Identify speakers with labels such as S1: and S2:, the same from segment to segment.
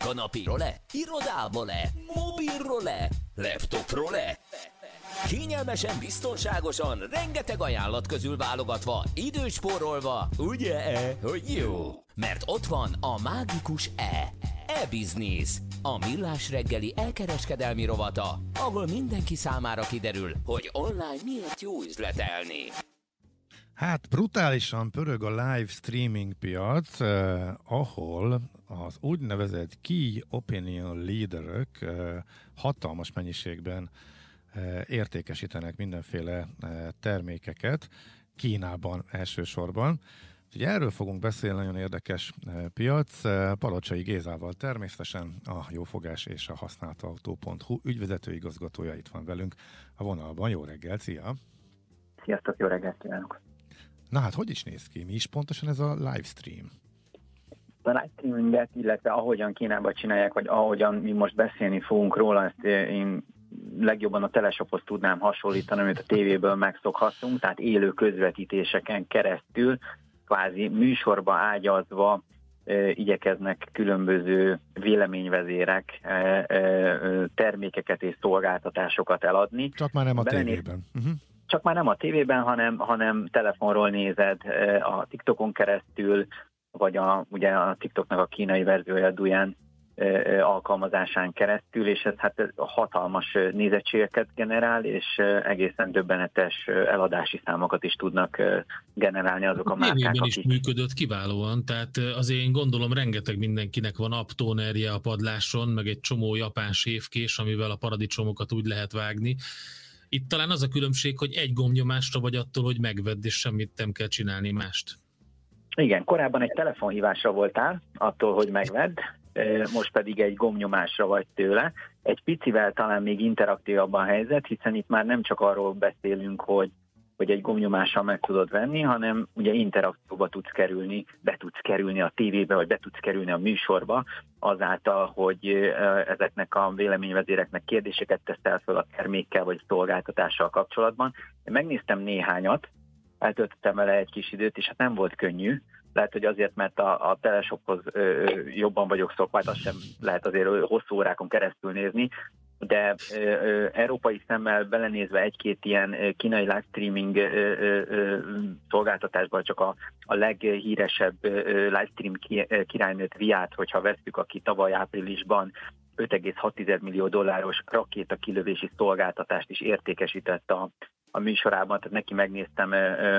S1: Kanapiról-e? Irodából-e? Mobilról-e? Laptopról-e? Kényelmesen, biztonságosan, rengeteg ajánlat közül válogatva, időspórolva, ugye, hogy jó? Mert ott van a mágikus e-business, a millás reggeli elkereskedelmi rovata, ahol mindenki számára kiderül, hogy online miért jó üzletelni.
S2: Hát brutálisan pörög a live streaming piac, ahol az úgynevezett Key Opinion Leaderök hatalmas mennyiségben értékesítenek mindenféle termékeket, Kínában elsősorban. Úgyhogy erről fogunk beszélni, nagyon érdekes piac. Palocsai Gézával természetesen, a Jófogás és a használtautó.hu ügyvezető igazgatója itt van velünk a vonalban. Jó reggelt, szia!
S3: Sziasztok, jó reggelt kívánok!
S2: Na hát, hogy is néz ki? Mi is pontosan ez a livestream?
S3: A livestreaminget, illetve ahogyan Kínában csinálják, vagy ahogyan mi most beszélni fogunk róla, ezt én legjobban a teleshophoz tudnám hasonlítani, amit a tévéből megszokhattunk, tehát élő közvetítéseken keresztül, kvázi műsorba ágyazva igyekeznek különböző véleményvezérek termékeket és szolgáltatásokat eladni.
S2: Csak már nem a tévében.
S3: Csak már nem a tévében, hanem telefonról nézed, a TikTokon keresztül, vagy ugye a TikToknak a kínai verziója Douyin alkalmazásán keresztül, és ez hát hatalmas nézettségeket generál, és egészen döbbenetes eladási számokat is tudnak generálni azok a márkák,
S4: akik... is működött kiválóan, tehát azért én gondolom rengeteg mindenkinek van apptónerje a padláson, meg egy csomó japán séfkés, amivel a paradicsomokat úgy lehet vágni. Itt talán az a különbség, hogy egy gombnyomásra vagy attól, hogy megvedd, és semmit nem kell csinálni mást.
S3: Igen, korábban egy telefonhívásra voltál, attól, hogy megvedd, most pedig egy gombnyomásra vagy tőle. Egy picivel talán még interaktívabb a helyzet, hiszen itt már nem csak arról beszélünk, hogy egy gombnyomással meg tudod venni, hanem ugye interakcióba tudsz kerülni, be tudsz kerülni a tévébe, vagy be tudsz kerülni a műsorba, azáltal, hogy ezeknek a véleményvezéreknek kérdéseket teszel fel a termékkel, vagy szolgáltatással kapcsolatban. Én megnéztem néhányat, eltöltöttem vele egy kis időt, és hát nem volt könnyű. Lehet, hogy azért, mert a teleshophoz jobban vagyok szokva, azt sem lehet azért hosszú órákon keresztül nézni, de európai szemmel belenézve egy-két ilyen kínai livestreaming szolgáltatásban csak a leghíresebb livestream királynőt Viát, hogyha vesszük, aki tavaly áprilisban $5,6 millió rakétakilövési szolgáltatást is értékesített a műsorában, tehát neki megnéztem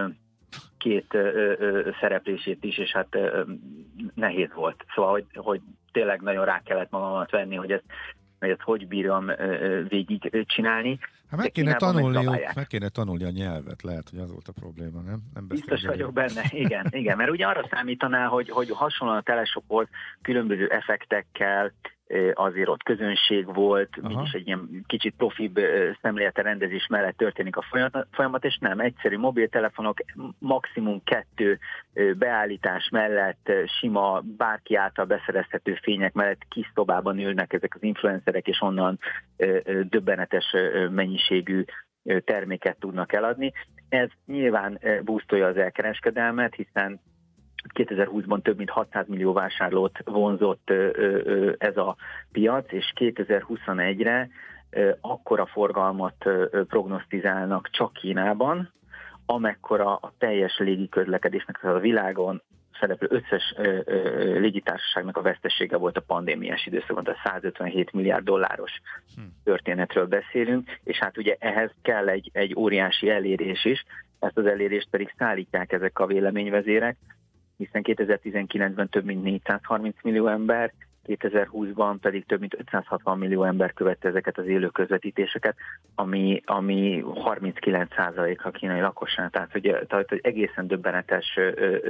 S3: két szereplését is, és hát nehéz volt. Szóval, hogy tényleg nagyon rá kellett magamat venni, hogy ezt hogy bírom végig csinálni.
S2: Hát meg kéne tanulni a nyelvet, lehet, hogy az volt a probléma, nem
S3: biztos vagyok benne, igen, mert ugye arra számítanál, hogy hasonlóan a teleshophoz különböző effektekkel, azért ott közönség volt, mégis egy ilyen kicsit profibb szemlélete rendezés mellett történik a folyamat, és nem, egyszerű mobiltelefonok, maximum 2 beállítás mellett, sima, bárki által beszerezhető fények mellett kis szobában ülnek ezek az influencerek, és onnan döbbenetes mennyiségű terméket tudnak eladni. Ez nyilván boostolja az elkereskedelmet, hiszen 2020-ban több mint 600 millió vásárlót vonzott ez a piac, és 2021-re akkora forgalmat prognosztizálnak csak Kínában, amekkora a teljes légiközlekedésnek, a világon szereplő összes légitársaságnak a vesztesége volt a pandémiás időszakban, tehát $157 milliárd történetről beszélünk, és hát ugye ehhez kell egy óriási elérés is, ezt az elérést pedig szállítják ezek a véleményvezérek, hiszen 2019-ben több mint 430 millió ember, 2020-ban pedig több mint 560 millió ember követte ezeket az élő közvetítéseket, ami 39% a kínai lakosság, tehát hogy egészen döbbenetes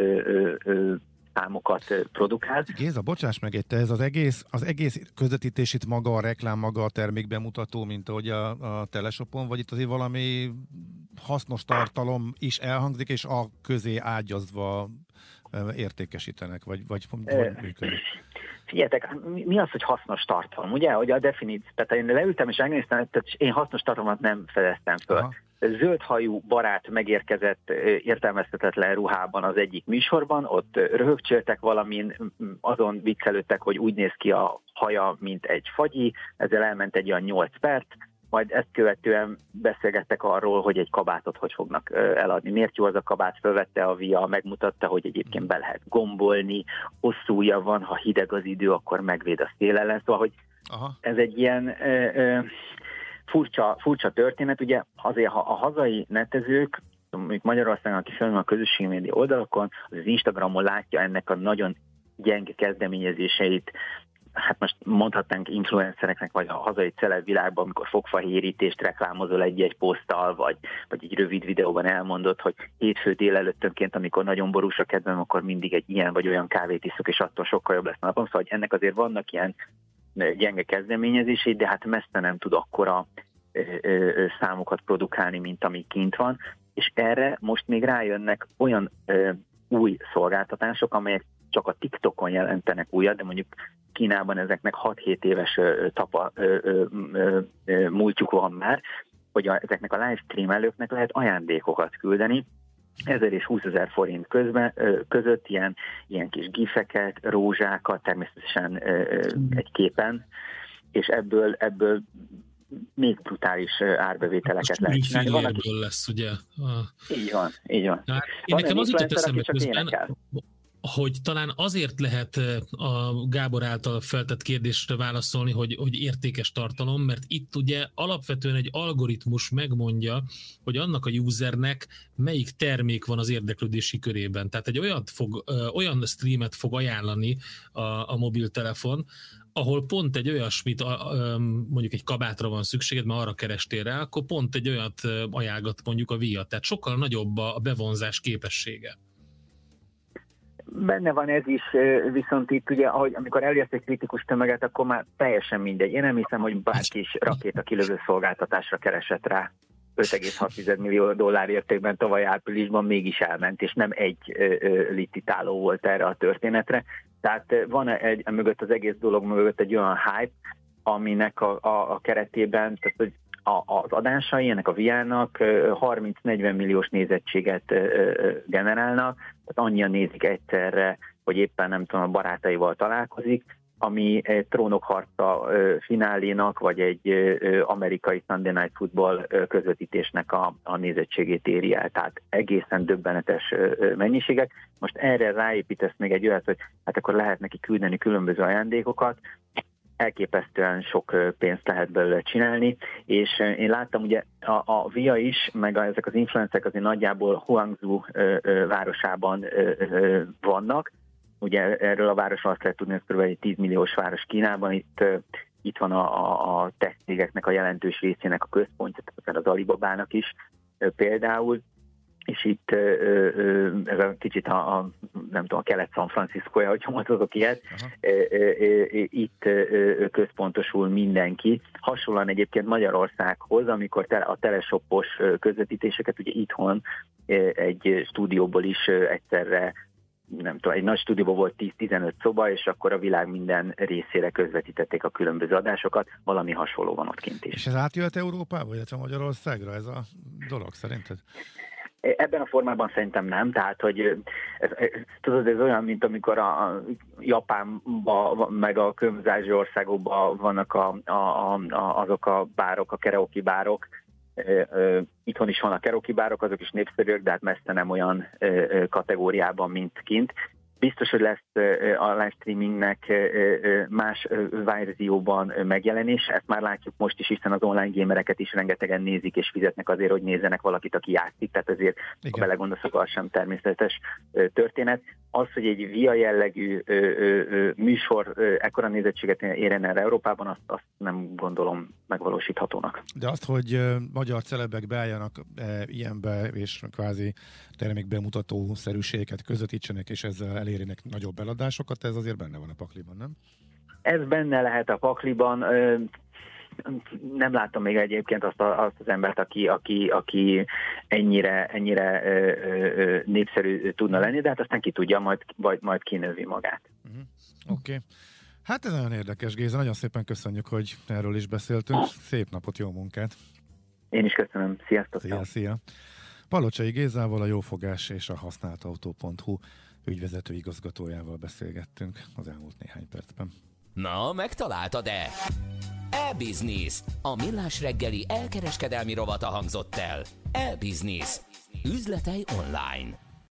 S3: számokat produkál.
S2: Géza, bocsáss meg, te ez az egész közvetítés itt maga a reklám, maga a termékbemutató, mint ahogy a teleshopon, vagy itt azért valami hasznos tartalom is elhangzik, és a közé ágyazva értékesítenek, vagy működik?
S3: Figyeljetek, mi az, hogy hasznos tartalom, ugye? Hogy a definíció, tehát én leültem és megnéztem, tehát én hasznos tartalmat nem fedeztem föl. Aha. zöldhajú barát megérkezett értelmezhetetlen ruhában az egyik műsorban, ott röhögcsöltek valamin, azon viccelődtek, hogy úgy néz ki a haja, mint egy fagyi, ezzel elment egy olyan 8 perc, majd ezt követően beszélgettek arról, hogy egy kabátot hogy fognak eladni. Miért jó az a kabát, fölvette a VIA, megmutatta, hogy egyébként be lehet gombolni, hosszú ujja van, ha hideg az idő, akkor megvéd a szél ellen. Szóval, hogy ez egy ilyen furcsa történet. Ugye azért, ha a hazai netezők, mondjuk Magyarországon, aki felül a közösségi média oldalakon, az Instagramon látja ennek a nagyon gyenge kezdeményezéseit, hát most mondhatnánk influencereknek, vagy a hazai celeb világban, amikor fogfahérítést reklámozol egy-egy poszttal, vagy egy rövid videóban elmondod, hogy hétfő délelőttönként, amikor nagyon borús a kedvem, akkor mindig egy ilyen vagy olyan kávét iszok, és attól sokkal jobb lesz a napom. Szóval ennek azért vannak ilyen gyenge kezdeményezései, de hát messze nem tud akkora számokat produkálni, mint ami kint van, és erre most még rájönnek olyan új szolgáltatások, amelyek csak a TikTokon jelentenek újat, de mondjuk Kínában ezeknek 6-7 éves múltjuk van már, hogy ezeknek a livestreamelőknek lehet ajándékokat küldeni, 1000 és 20 000 forint között ilyen kis gifeket, rózsákat, természetesen egy képen, és ebből még brutális árbevételeket lehet csinálni.
S4: Van, aki... lesz, ugye?
S3: Így van.
S4: Hát, én nekem az jutott eszembe közben, hogy talán azért lehet a Gábor által feltett kérdésre válaszolni, hogy értékes tartalom, mert itt ugye alapvetően egy algoritmus megmondja, hogy annak a usernek melyik termék van az érdeklődési körében. Tehát egy olyan streamet fog ajánlani a mobiltelefon, ahol pont egy olyasmit, mondjuk egy kabátra van szükséged, mert arra kerestél rá, akkor pont egy olyat ajánlgat mondjuk a VIA. Tehát sokkal nagyobb a bevonzás képessége.
S3: Benne van ez is, viszont itt ugye, amikor elérsz egy kritikus tömeget, akkor már teljesen mindegy. Én nem hiszem, hogy bárki is rakétakilövő szolgáltatásra keresett rá 5,6 millió dollár értékben tavaly áprilisban, mégis elment, és nem egy licitáló volt erre a történetre. Tehát van mögött az egész dolog mögött egy olyan hype, aminek a keretében, tehát hogy az adásai ennek a VIA-nak 30-40 milliós nézettséget generálnak, tehát annyian nézik egyszerre, hogy éppen nem tudom, a barátaival találkozik, ami egy trónokharca finálénak, vagy egy amerikai Sunday Night Football közvetítésnek a nézettségét éri el. Tehát egészen döbbenetes mennyiségek. Most erre ráépítesz még egy olyat, hogy hát akkor lehet neki küldeni különböző ajándékokat, elképesztően sok pénzt lehet belőle csinálni, és én láttam ugye a VIA is, meg ezek az influencerek azért nagyjából Guangzhou városában vannak. Ugye erről a városról azt lehet tudni, hogy kb. Egy 10 milliós város Kínában, itt van a tech cégeknek a jelentős részének a központja, tehát az Alibabának is például, és itt ez a kicsit nem tudom, a kelet-San Francisco-ja, hogyha mondhatok ilyet, itt központosul mindenki. Hasonlóan egyébként Magyarországhoz, amikor a teleshopos közvetítéseket ugye itthon egy stúdióból is egyszerre, nem tudom, egy nagy stúdióban volt 10-15 szoba, és akkor a világ minden részére közvetítették a különböző adásokat, valami hasonló van ott kint is.
S2: És ez átjöhet Európába, illetve Magyarországra ez a dolog szerinted?
S3: Ebben a formában szerintem nem, tehát, hogy tudod, ez olyan, mint amikor a Japánban, meg a különböző országokban vannak azok a bárok, a karaoke bárok. Itthon is vannak karaoke bárok, azok is népszerűek, de hát messze nem olyan kategóriában, mint kint. Biztos, hogy lesz a livestreamingnek más verzióban megjelenése, ezt már látjuk most is, hiszen az online gamereket is rengetegen nézik és fizetnek azért, hogy nézzenek valakit, aki játszik, tehát azért, ha belegondolsz, akkor sem természetes történet. Az, hogy egy VIA jellegű műsor ekkora nézettséget érjen el Európában, azt nem gondolom megvalósíthatónak.
S2: De azt, hogy magyar celebek beálljanak ilyenbe, és kvázi termékbemutató szerűségeket közvetítsenek, és ezzel elérjenek nagyobb eladásokat, ez azért benne van a pakliban, nem? Ez
S3: benne lehet a pakliban. Nem látom még egyébként azt az embert, aki ennyire népszerű tudna lenni, de hát aztán ki tudja, majd kinövi magát.
S2: Oké. Hát ez nagyon érdekes, Géza, nagyon szépen köszönjük, hogy erről is beszéltünk. Szép napot, jó munkát!
S3: Én is köszönöm. Sziasztok!
S2: Szia! Palocsai Gézával, a Jófogás és a használtautó.hu ügyvezető igazgatójával beszélgettünk az elmúlt néhány percben.
S1: Na, megtaláltad-e? E-Business, a millás reggeli elkereskedelmi rovata hangzott el. E-Business. Üzletei online.